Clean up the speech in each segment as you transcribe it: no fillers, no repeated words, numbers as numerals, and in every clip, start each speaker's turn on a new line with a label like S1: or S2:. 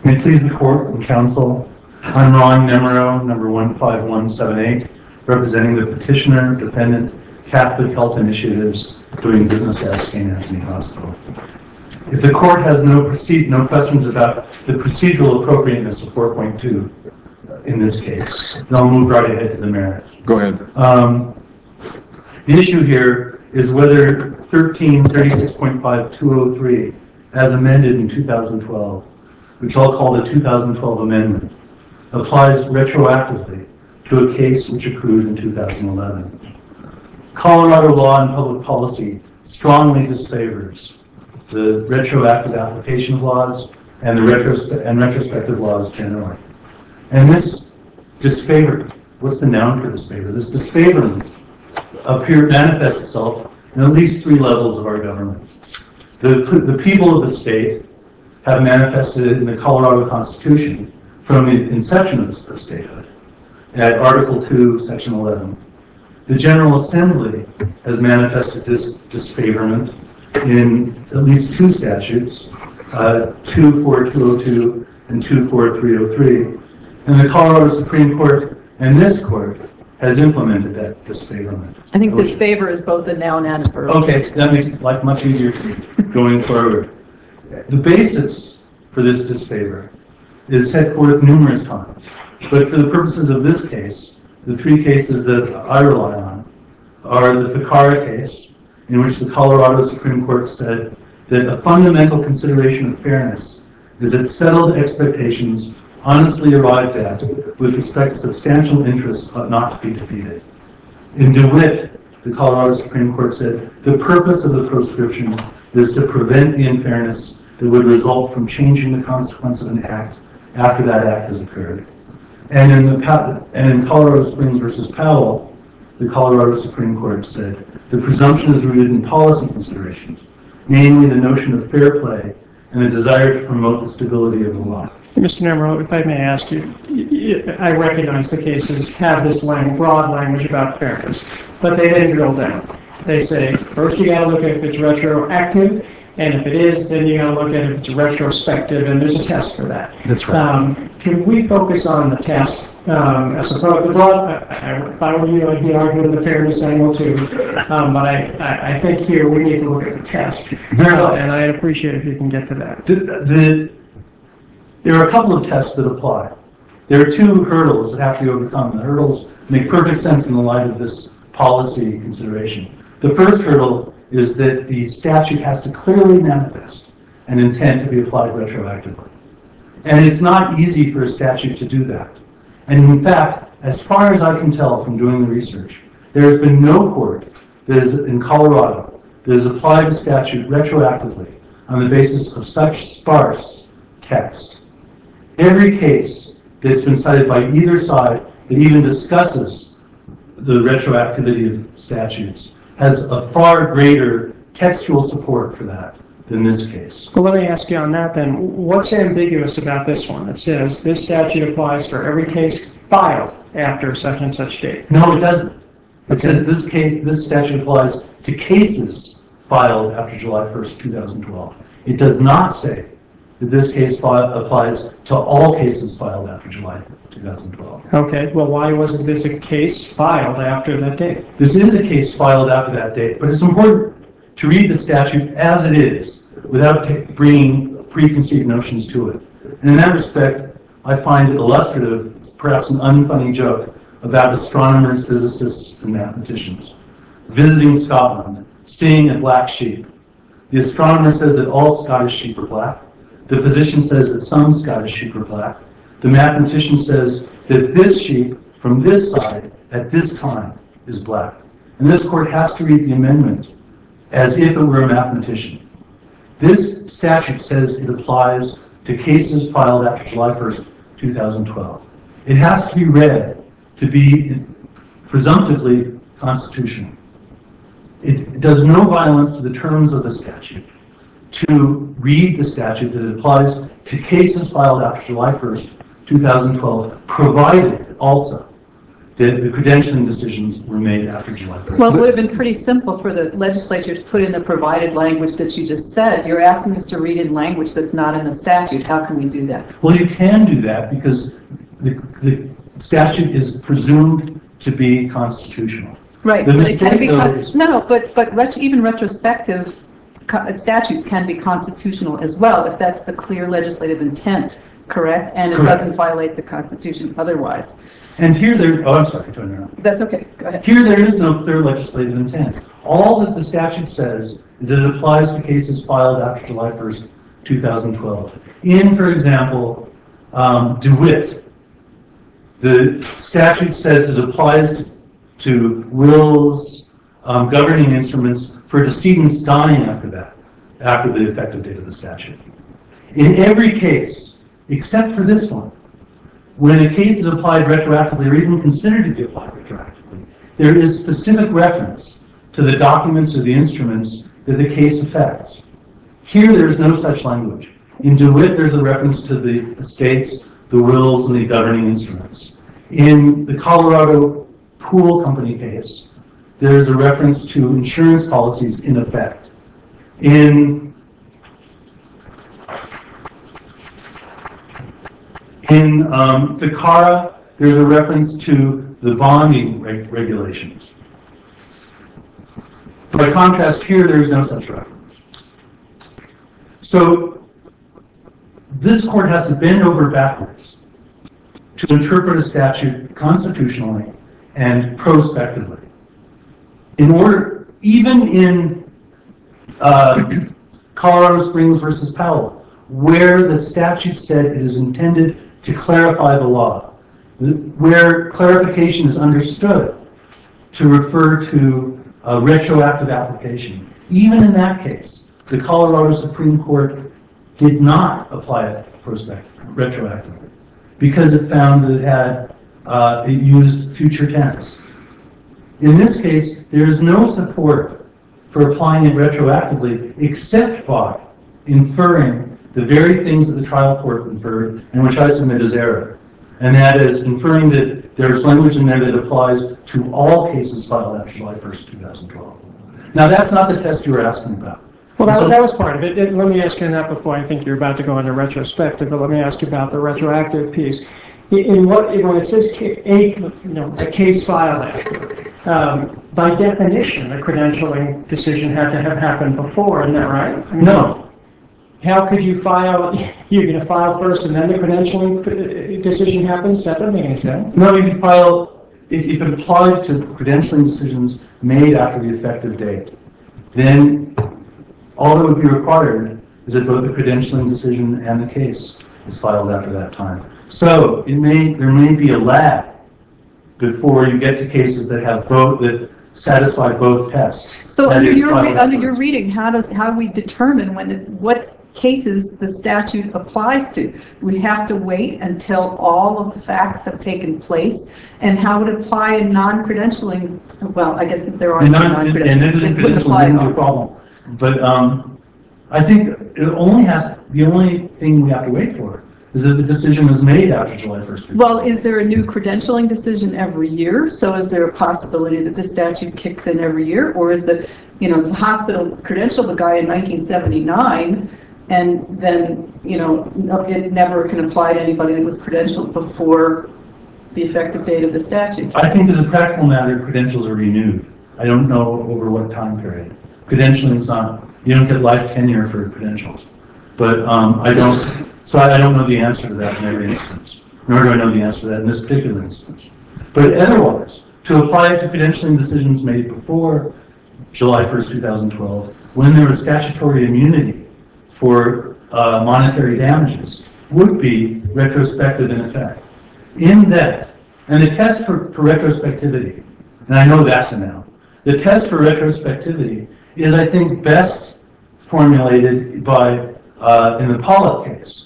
S1: May it please the court and counsel, I'm Ron Nemero, number 15178, representing the petitioner, defendant, Catholic Health Initiatives, doing business at St. Anthony Hospital. If the court has no questions about the procedural appropriateness of 4.2 in this case, then I'll move right ahead to the merits.
S2: Go ahead.
S1: The issue here is whether 1336.5203, as amended in 2012, which I'll call the 2012 amendment, applies retroactively to a case which accrued in 2011. Colorado law and public policy strongly disfavors the retroactive application of laws and the retrospective laws generally. And this disfavor, what's the noun for disfavor? This disfavorment manifests itself in at least three levels of our government. The people of the state have manifested it in the Colorado Constitution from the inception of the statehood at Article 2, Section 11. The General Assembly has manifested this disfavorment in at least two statutes, 24202 and 24303. And the Colorado Supreme Court and this court has implemented that disfavorment.
S3: I think disfavor is both a noun and a verb.
S1: Okay, that makes life much easier for me going forward. The basis for this disfavor is set forth numerous times. But for the purposes of this case, the three cases that I rely on are the Ficarra case, in which the Colorado Supreme Court said that a fundamental consideration of fairness is that settled expectations honestly arrived at with respect to substantial interests ought not to be defeated. In DeWitt, the Colorado Supreme Court said the purpose of the proscription is to prevent the unfairness that would result from changing the consequence of an act after that act has occurred. And in Colorado Springs versus Powell, the Colorado Supreme Court said the presumption is rooted in policy considerations, namely the notion of fair play and the desire to promote the stability of the law.
S4: Mr. Nemero, if I may ask you, I recognize the cases have this broad language about fairness, but they then drill down. They say, first you got to look at if it's retroactive, and if it is, then you got to look at if it's retrospective, and there's a test for that.
S1: That's right.
S4: Can we focus on the test? As opposed to the broad, if I were you, I'd be arguing the fairness angle too. But I think here we need to look at the test. And I'd appreciate if you can get to that.
S1: There are a couple of tests that apply. There are two hurdles that have to be overcome. The hurdles make perfect sense in the light of this policy consideration. The first hurdle is that the statute has to clearly manifest an intent to be applied retroactively. And it's not easy for a statute to do that. And in fact, as far as I can tell from doing the research, there has been no court that is in Colorado that has applied the statute retroactively on the basis of such sparse text. Every case that's been cited by either side that even discusses the retroactivity of statutes has a far greater textual support for that than this case.
S4: Well, let me ask you on that then. What's ambiguous about this one? It says this statute applies for every case filed after such and such date.
S1: No, it doesn't. It says this statute applies to cases filed after July 1st, 2012. It does not say that this case applies to all cases filed after July 2012.
S4: Okay, well, why wasn't this a case filed after that date?
S1: This is a case filed after that date, but it's important to read the statute as it is without bringing preconceived notions to it. And in that respect, I find it illustrative, perhaps an unfunny joke, about astronomers, physicists, and mathematicians visiting Scotland, seeing a black sheep. The astronomer says that all Scottish sheep are black. The physician says that some Scottish sheep are black. The mathematician says that this sheep from this side at this time is black. And this court has to read the amendment as if it were a mathematician. This statute says it applies to cases filed after July 1st, 2012. It has to be read to be presumptively constitutional. It does no violence to the terms of the statute to read the statute that it applies to cases filed after July 1st, 2012, provided also the credentialing decisions were made after July 1st.
S3: Well, it would have been pretty simple for the legislature to put in the provided language that you just said. You're asking us to read in language that's not in the statute. How can we do that?
S1: Well, you can do that because the statute is presumed to be constitutional.
S3: Right,
S1: The
S3: but it can
S1: mistake,
S3: be,
S1: though, is-
S3: no, but even retrospective statutes can be constitutional as well, if that's the clear legislative intent, correct? And it
S1: Correct.
S3: doesn't violate the Constitution otherwise.
S1: And here I'm sorry to interrupt.
S3: That's okay, go ahead.
S1: Here there is no clear legislative intent. All that the statute says is that it applies to cases filed after July 1st, 2012. In, for example, DeWitt, the statute says it applies to wills, governing instruments for decedents dying after the effective date of the statute. In every case, except for this one, when a case is applied retroactively or even considered to be applied retroactively, there is specific reference to the documents or the instruments that the case affects. Here, there's no such language. In DeWitt, there's a reference to the estates, the wills, and the governing instruments. In the Colorado Pool Company case, there's a reference to insurance policies in effect. In Ficara, there's a reference to the bonding regulations. By contrast, here, there's no such reference. So, this court has to bend over backwards to interpret a statute constitutionally and prospectively. In order, even in Colorado Springs versus Powell, where the statute said it is intended to clarify the law, where clarification is understood to refer to a retroactive application, even in that case, the Colorado Supreme Court did not apply it retroactively because it found that it used future tense. In this case, there is no support for applying it retroactively except by inferring the very things that the trial court inferred and which I submit as error. And that is inferring that there's language in there that applies to all cases filed after July 1st, 2012. Now, that's not the test you were asking about.
S4: Well, that was part of it. Let me ask you that before I think you're about to go into retrospective, but let me ask you about the retroactive piece. When it says a case filed after, by definition, a credentialing decision had to have happened before, isn't that right? I mean,
S1: No.
S4: How could you file? You're going to file first and then the credentialing decision happens? That doesn't make any sense.
S1: No, you can file, if it applied to credentialing decisions made after the effective date, then all that would be required is that both the credentialing decision and the case is filed after that time. So there may be a lag before you get to cases that have that satisfy both tests.
S3: So
S1: That
S3: under
S1: is
S3: your
S1: filed
S3: under your
S1: afterwards.
S3: reading, how do we determine what cases the statute applies to? We have to wait until all of the facts have taken place, and how would it apply in non-credentialing? Well, I guess there are non-credentialing.
S1: And it isn't credentialing a problem. But I think the only thing we have to wait for is that the decision is made after July 1st.
S3: Well, is there a new credentialing decision every year? So is there a possibility that the statute kicks in every year? Or is the hospital credentialed the guy in 1979 and then, it never can apply to anybody that was credentialed before the effective date of the statute?
S1: I think as a practical matter, credentials are renewed. I don't know over what time period. Credentialing is not, you don't get life tenure for credentials. But I don't know the answer to that in every instance, nor do I know the answer to that in this particular instance. But otherwise, to apply it to credentialing decisions made before July 1st, 2012, when there was statutory immunity for monetary damages, would be retrospective in effect. In that, and the test for retrospectivity, and I know that's a noun, the test for retrospectivity is, I think, best formulated by in the Pollock case,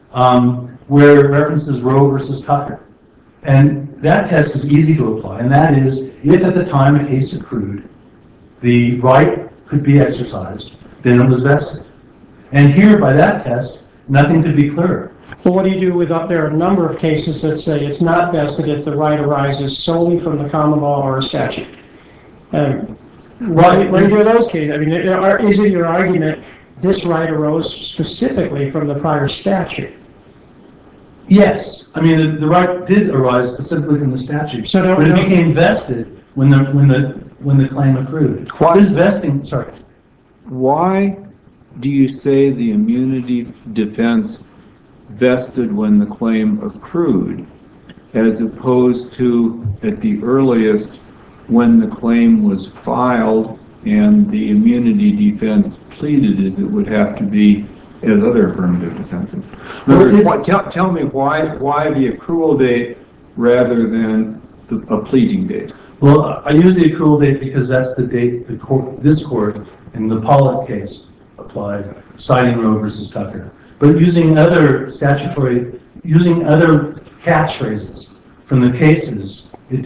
S1: where it references Roe versus Tucker. And that test is easy to apply, and that is, if at the time a case accrued, the right could be exercised, then it was vested. And here, by that test, Nothing could be clearer.
S4: Well, what do you do with, there are a number of cases that say it's not vested if the right arises solely from the common law or a statute? What are those cases? I mean, is it your argument this right arose specifically from the prior statute?
S1: Yes. I mean, the right did arise specifically from the statute.
S4: So
S1: but it became vested when the claim accrued. What is vesting? Sorry.
S2: Why do you say the immunity defense vested when the claim accrued, as opposed to at the earliest when the claim was filed and the immunity defense pleaded as it would have to be as other affirmative defenses? Tell me why the accrual date rather than a pleading date?
S1: Well, I use the accrual date because that's the date this court in the Pollock case applied, citing Roe versus Tucker. But using other catchphrases from the cases,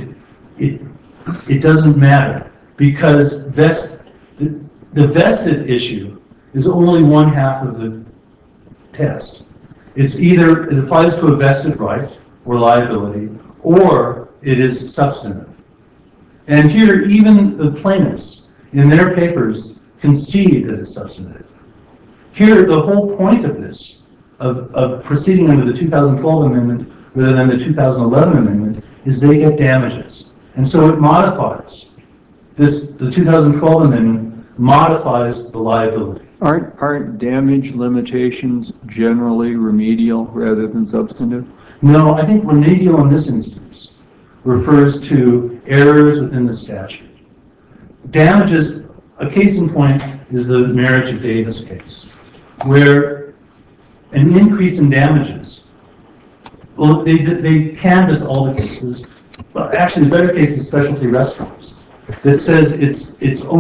S1: it doesn't matter, because the vested issue is only one half of the test. It's either it applies to a vested right or liability, or it is substantive. And here, even the plaintiffs in their papers concede that it's substantive. Here, the whole point of this, of proceeding under the 2012 amendment rather than the 2011 amendment, is they get damages. And so it modifies. The 2012 amendment modifies the liability.
S2: Aren't damage limitations generally remedial rather than substantive?
S1: No, I think remedial in this instance refers to errors within the statute. Damages, a case in point is the Marriage of Davis case, where an increase in damages, well, they canvass all the cases, but actually the better case is specialty restaurants, that says it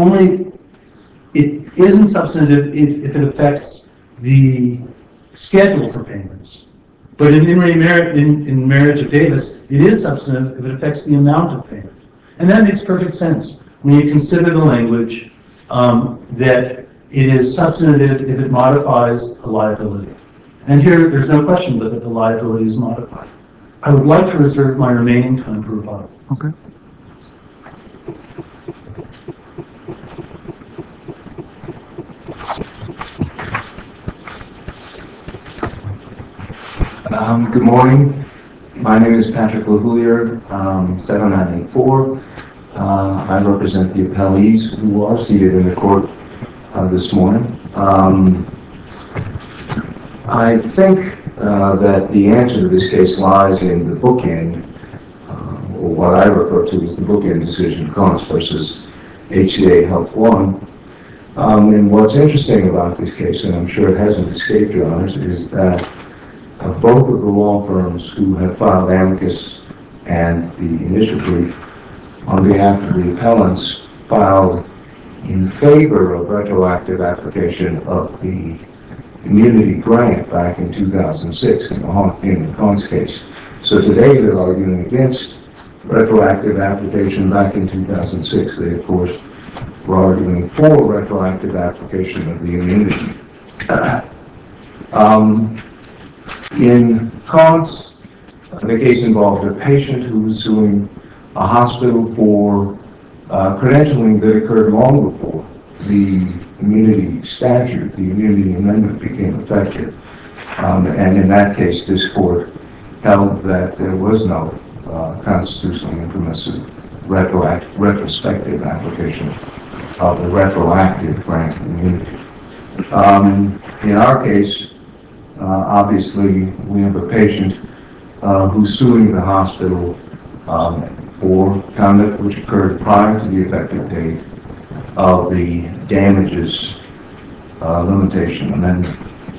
S1: isn't substantive if it affects the schedule for payments. But in Marriage of Davis, it is substantive if it affects the amount of payment. And that makes perfect sense when you consider the language that it is substantive if it modifies a liability. And here, there's no question but that the liability is modified. I would like to reserve my remaining time for rebuttal.
S2: Okay.
S5: Good morning. My name is Patrick LaHoulier, 7984. I represent the appellees who are seated in the court this morning. I think that the answer to this case lies in the bookend, or what I refer to as the bookend decision, Connors versus HCA Health One. And what's interesting about this case, and I'm sure it hasn't escaped your honors, is that both of the law firms who have filed amicus and the initial brief on behalf of the appellants filed in favor of retroactive application of the immunity grant back in 2006 in the Connors case. So today they're arguing against retroactive application back in 2006. They, of course, were arguing for retroactive application of the immunity. In Connors, the case involved a patient who was suing a hospital for credentialing that occurred long before the immunity statute, the immunity amendment, became effective. And in that case, this court held that there was no constitutionally impermissible retrospective application of the retroactive grant of immunity. In our case, obviously, we have a patient who's suing the hospital for conduct which occurred prior to the effective date of the damages limitation amendment.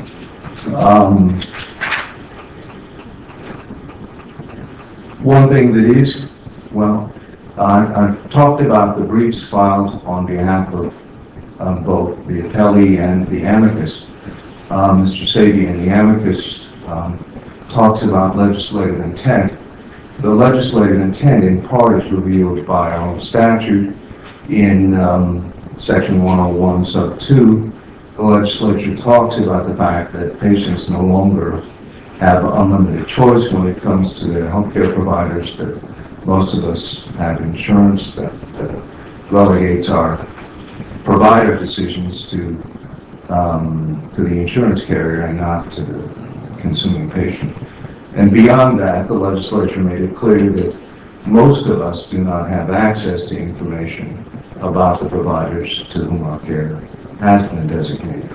S5: One thing that is, well, I've talked about the briefs filed on behalf of both the appellee and the amicus. Mr. Sadie in the amicus talks about legislative intent. The legislative intent in part is revealed by our own statute in section 101 sub 2, the legislature talks about the fact that patients no longer have unlimited choice when it comes to their healthcare providers, that most of us have insurance that relegates our provider decisions to the insurance carrier and not to the consuming patient. And beyond that, the legislature made it clear that most of us do not have access to information about the providers to whom our care has been designated.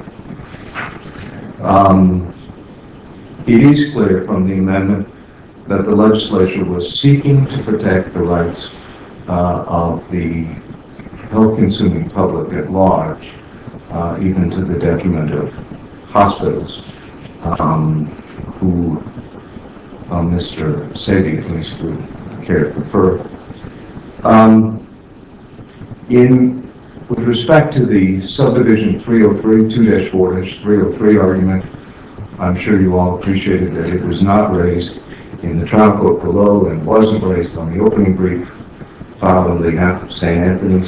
S5: It is clear from the amendment that the legislature was seeking to protect the rights of the health-consuming public at large, even to the detriment of hospitals, who Mr. Sadie at least would care to prefer. With respect to the subdivision 303, 2-4-303 argument, I'm sure you all appreciated that it was not raised in the trial court below and wasn't raised on the opening brief filed on behalf of St. Anthony's.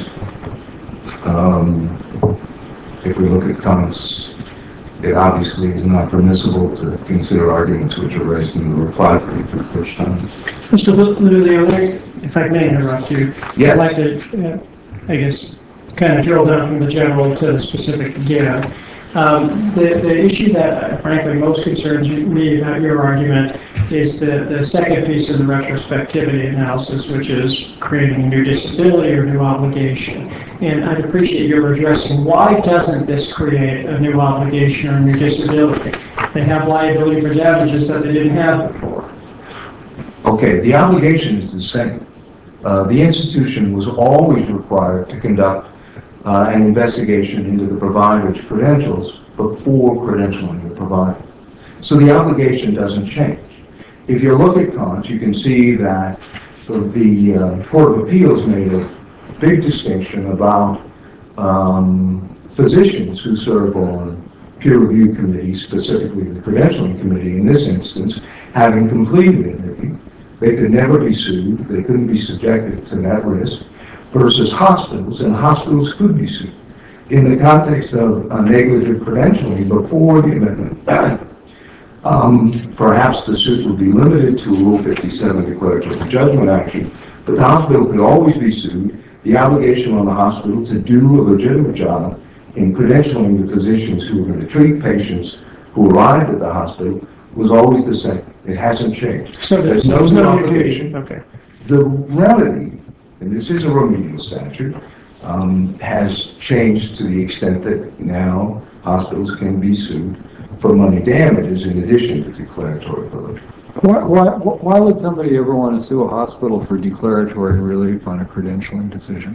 S5: If we look at comments, it obviously is not permissible to consider arguments which are raised in the reply brief for the first time.
S4: Mr. Lilly, if I may interrupt you,
S5: Yeah.
S4: I'd like to, I guess, kind of drill down from the general to the specific again. The issue that, frankly, most concerns me about your argument is the second piece of the retrospectivity analysis, which is creating a new disability or new obligation. And I'd appreciate your addressing why doesn't this create a new obligation or a new disability? They have liability for damages that they didn't have before.
S5: Okay, the obligation is the same. The institution was always required to conduct an investigation into the provider's credentials before credentialing the provider. So the obligation doesn't change. If you look at Kant, you can see that the Court of Appeals made a big distinction about physicians who serve on peer review committees, specifically the credentialing committee in this instance, having completed an interview. They could never be sued. They couldn't be subjected to that risk. Versus hospitals, and hospitals could be sued. In the context of negligent credentialing before the amendment, perhaps the suit would be limited to Rule 57 declaratory judgment action, but the hospital could always be sued. The obligation on the hospital to do a legitimate job in credentialing the physicians who were going to treat patients who arrived at the hospital was always the same. It hasn't changed.
S4: So there's no obligation. Okay.
S5: The remedy, and this is a remedial statute, has changed to the extent that now hospitals can be sued for money damages in addition to declaratory relief.
S2: Why would somebody ever want to sue a hospital for declaratory relief on a credentialing decision?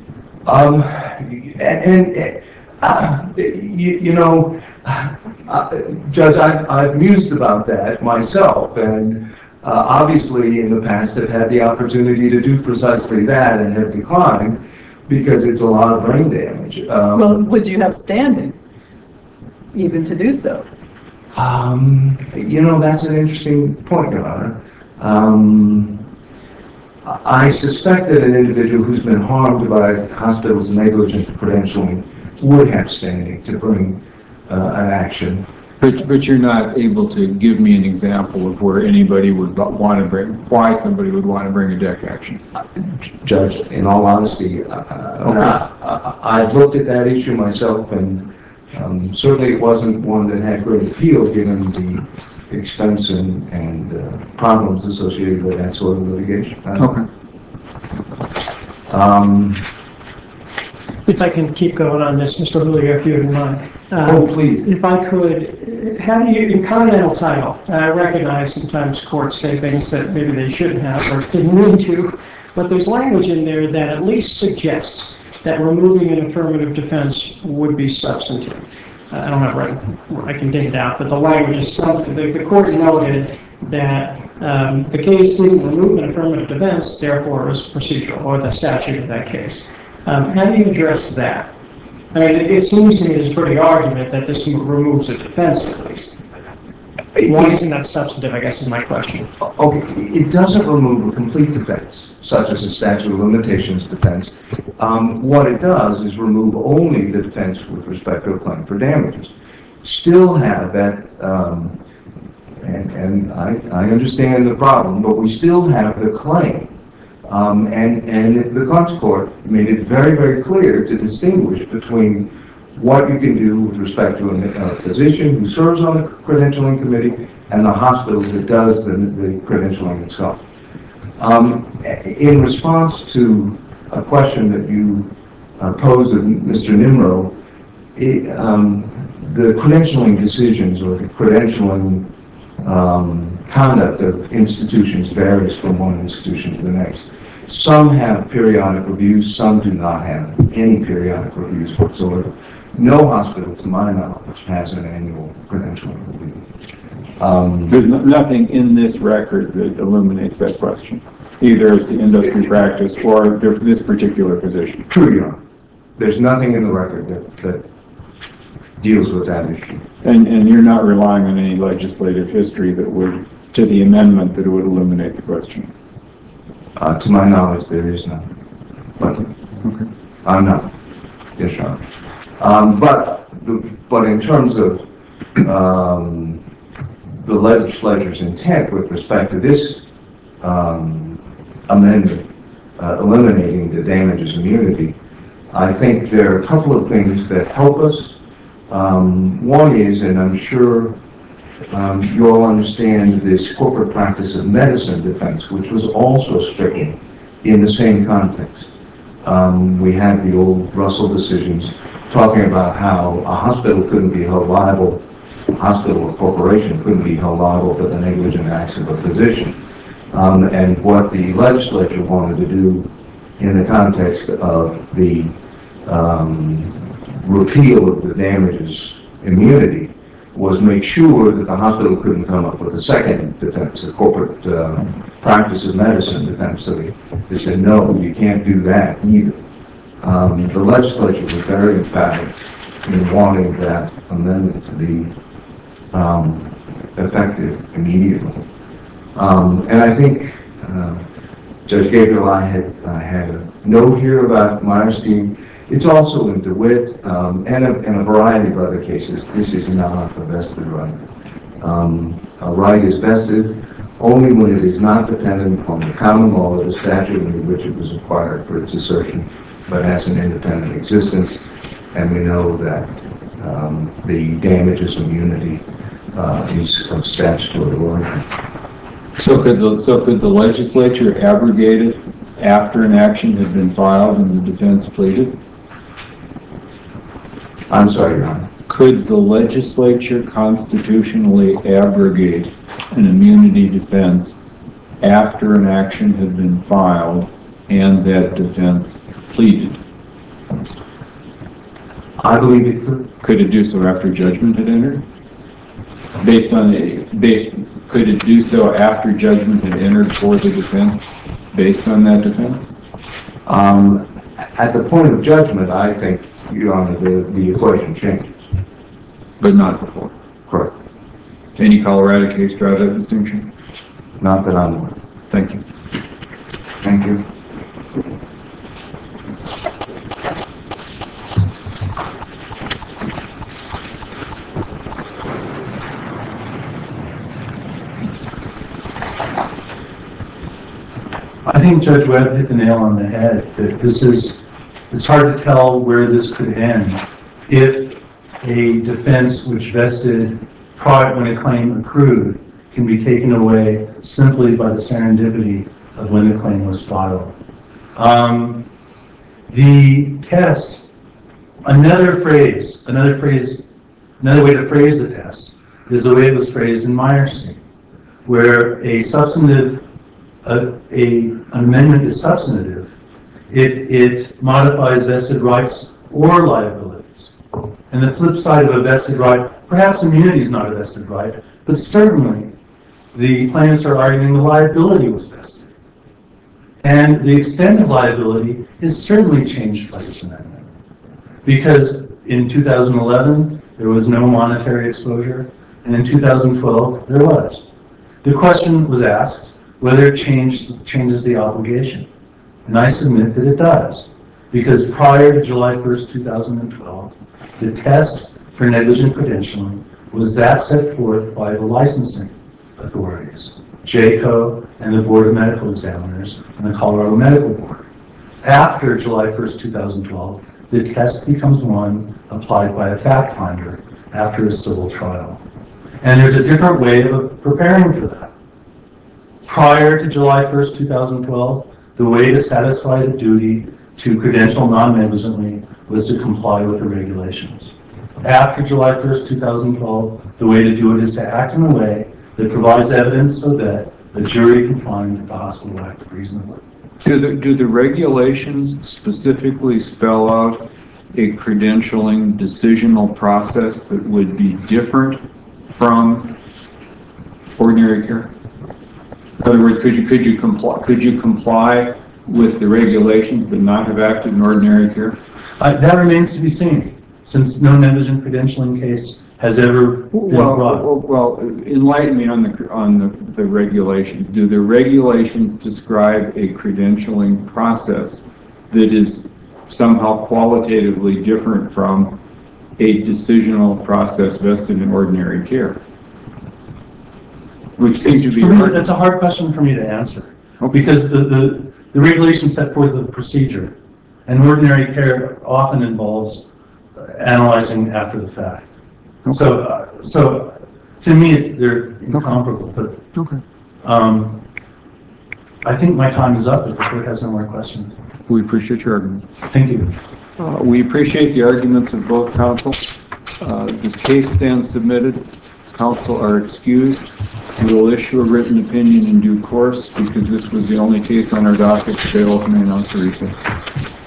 S5: Judge, I've mused about that myself, and obviously in the past have had the opportunity to do precisely that and have declined because it's a lot of brain damage.
S3: Well, would you have standing even to do so?
S5: That's an interesting point, Your Honor. I suspect that an individual who's been harmed by hospitals' negligent credentialing would have standing to bring an action.
S2: But you're not able to give me an example of where anybody would want to bring, why somebody would want to bring a DEC action.
S5: Judge, in all honesty, I've looked at that issue myself, and certainly it wasn't one that had great appeal given the expense and problems associated with that sort of litigation.
S2: Okay.
S4: If I can keep going on this, Mr. Julio, if you wouldn't mind.
S5: Please.
S4: If I could, how do you, in continental title, I recognize sometimes courts say things that maybe they shouldn't have or didn't mean to, but there's language in there that at least suggests that removing an affirmative defense would be substantive. I don't have it right, I can dig it out, but the language is something. The court noted that the case didn't remove an affirmative defense, therefore it was procedural, or the statute in that case. How do you address that? I mean, it seems to me there's a pretty argument that this removes a defense at least. Why isn't that substantive, I guess, is my question.
S5: Okay, it doesn't remove a complete defense, such as a statute of limitations defense. What it does is remove only the defense with respect to a claim for damages. still have that, and I understand the problem, but we still have the claim. And the Cox Court made it very, very clear to distinguish between what you can do with respect to a physician who serves on the credentialing committee and the hospital that does the credentialing itself. In response to a question that you posed of Mr. Nimro, the credentialing decisions or the credentialing conduct of institutions varies from one institution to the next. Some have periodic reviews, some do not have any periodic reviews whatsoever. No hospital, to my knowledge, has an annual credentialing review.
S2: There's nothing in this record that illuminates that question, either as to industry practice or this particular position.
S5: True, Your Honor. There's nothing in the record that deals with that issue.
S2: And you're not relying on any legislative history that would, to the amendment, that would illuminate the question?
S5: To my knowledge, there is none. But
S2: Okay.
S5: I'm not. Yes, Your Honor. But in terms of the legislature's intent with respect to this amendment, eliminating the damages immunity, I think there are a couple of things that help us. One is, and I'm sure you all understand, this corporate practice of medicine defense, which was also stricken in the same context. We had the old Russell decisions talking about how a hospital couldn't be held liable, a hospital or corporation couldn't be held liable for the negligent acts of a physician. And what the legislature wanted to do in the context of the repeal of the damages immunity was make sure that the hospital couldn't come up with a second defense, a corporate practice of medicine defense. So they said, no, you can't do that either. The legislature was very emphatic in wanting that amendment to be effective immediately. And I think Judge Gabriel, I had a note here about Meyerstein. It's also in DeWitt and a variety of other cases. This is not a vested right. A right is vested only when it is not dependent upon the common law or the statute in which it was acquired for its assertion, but has an independent existence. And we know that the damages immunity is of statutory origin.
S2: So could the legislature abrogate it after an action had been filed and the defense pleaded?
S5: I'm sorry, Your Honor.
S2: Could the legislature constitutionally abrogate an immunity defense after an action had been filed and that defense pleaded?
S5: I believe it could.
S2: Could it do so after judgment had entered? Could it do so after judgment had entered for the defense based on that defense?
S5: At the point of judgment, I think, Your Honor, the equation changes.
S2: But not before.
S5: Correct.
S2: Any Colorado case draw that distinction?
S5: Not that I'm aware.
S2: Thank you.
S5: Thank you.
S1: I think Judge Webb hit the nail on the head that it's hard to tell where this could end if a defense which vested prior when a claim accrued can be taken away simply by the serendipity of when the claim was filed. The test, another way to phrase the test is the way it was phrased in Meyerstein, where an amendment is substantive if it modifies vested rights or liabilities. And the flip side of a vested right, perhaps immunity is not a vested right, but certainly the plaintiffs are arguing the liability was vested. And the extent of liability is certainly changed by this amendment. Because in 2011, there was no monetary exposure, and in 2012, there was. The question was asked whether it changes the obligation. And I submit that it does. Because prior to July 1st, 2012, the test for negligent credentialing was that set forth by the licensing authorities, JCO and the Board of Medical Examiners and the Colorado Medical Board. After July 1st, 2012, the test becomes one applied by a fact finder after a civil trial. And there's a different way of preparing for that. Prior to July 1st, 2012, the way to satisfy the duty to credential non-negligently was to comply with the regulations. After July 1st, 2012, the way to do it is to act in a way that provides evidence so that the jury can find that the hospital acted reasonably.
S2: Do the regulations specifically spell out a credentialing decisional process that would be different from ordinary care? In other words, could you comply with the regulations but not have acted in ordinary care?
S1: That remains to be seen, since no negligent credentialing case has ever been brought.
S2: Well, enlighten me on the regulations. Do the regulations describe a credentialing process that is somehow qualitatively different from a decisional process vested in ordinary care? Which seems to be hard.
S1: That's a hard question for me to answer, because the regulations set forth the procedure, and ordinary care often involves analyzing after the fact. So to me, they're incomparable. But I think my time is up. If the court has no more questions.
S2: We appreciate your argument.
S1: Thank you.
S2: We appreciate the arguments of both counsel. This case stands submitted. Counsel are excused. We will issue a written opinion in due course because this was the only case on our docket. Today, we'll remain on recess.